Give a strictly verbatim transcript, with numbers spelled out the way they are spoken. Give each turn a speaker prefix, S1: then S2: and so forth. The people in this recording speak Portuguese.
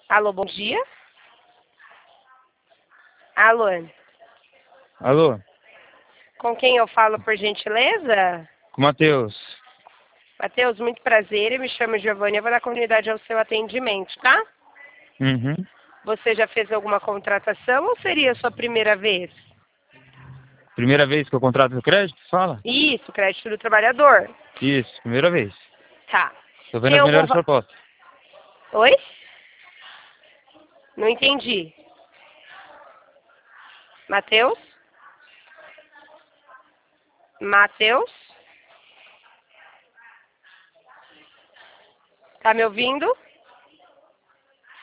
S1: Alô, bom dia. Alô,
S2: Alô,
S1: com quem eu falo, por gentileza?
S2: com o Matheus.
S1: Matheus, muito prazer. Eu me chamo Giovanni. Eu vou dar continuidade ao seu atendimento, tá?
S2: Uhum.
S1: Você já fez alguma contratação ou seria a sua primeira vez?
S2: Primeira vez que eu contrato o crédito? Fala.
S1: Isso, crédito do trabalhador.
S2: Isso, primeira vez.
S1: Tá.
S2: Tô vendo
S1: Tem
S2: as
S1: algum...
S2: melhores
S1: va-
S2: propostas.
S1: Oi? Não entendi. Matheus? Matheus? Tá me ouvindo?